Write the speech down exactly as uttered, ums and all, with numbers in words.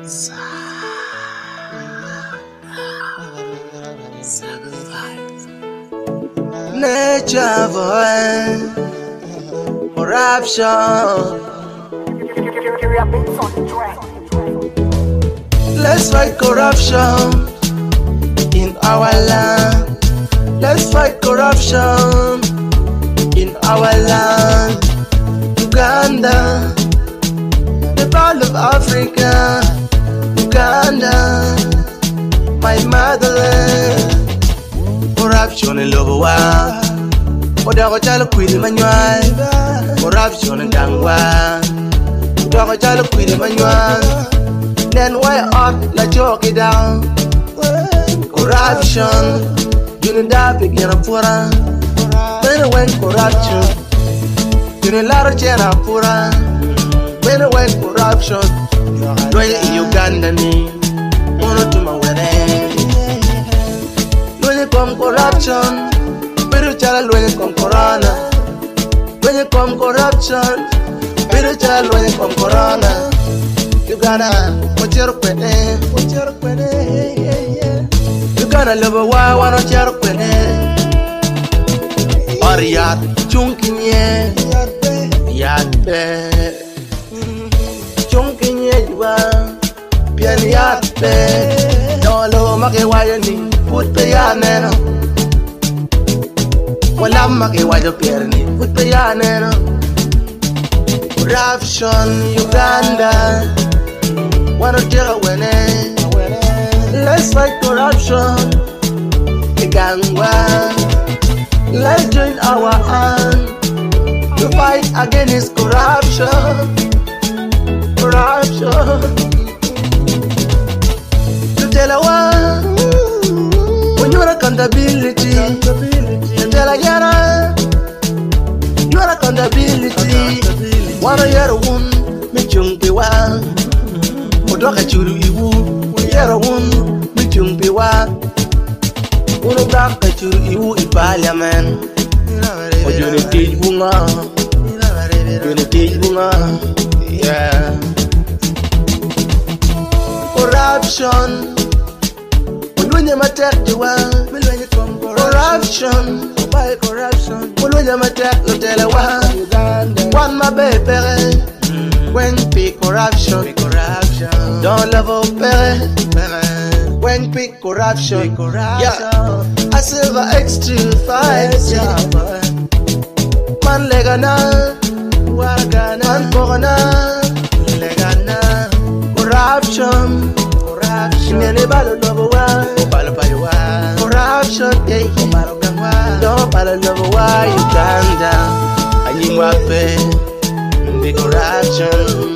Nature boy, corruption. Let's fight corruption in our land. Let's fight corruption in our land. Uganda, the pearl of Africa. Uganda, my motherland. Corruption in Lobowa, Odago Jalo Quidi Manual. Corruption in Dangwa, Odago Jalo Quidi Manual. Then why ought la joke it down? Corruption, you know that begin a pura. When when corruption, you know lot of Jana pura. When when corruption, doing in Uganda ni, one to my wedding. When you come corruption, better tell when you come corona. When you come corruption, better tell when you come corona. Uganda, what you're putting, what you're putting. Uganda, love a why, why not you're putting? Or yard, chunking, yeah, yard, chunking, yeah, you are, pian yard, no low, make why you need, put the yarn. Well, I'm making why the piano, put the yarn. Corruption, Uganda. Wanna tell when let's fight corruption, Igangwa. Let's join our hand to fight against corruption. Corruption. To tell a one when you're accountability. To tell a yara you're accountability. Wanna hear a one, make you be one. Odoka churu iwu, yera wun, michung piwa. Uno braka churu iwu in parliament. Ojuni tej bunga, ojuni tej bunga, yeah. Corruption, ulwenye matek jiwa. Corruption, by corruption, ulwenye matek lotele wa. One my baby. When pick corruption, pick corruption. Don't love opere. When pick corruption, corruption. Yeah, a silver extra fight. Man legana, wargana, man corona, legana. Corruption, corruption. Nene balo love wa, balo balo wa. Corruption, yeah, balo gangwa. Don't balo love wa, Uganda. Anyimwa pe. Corruption.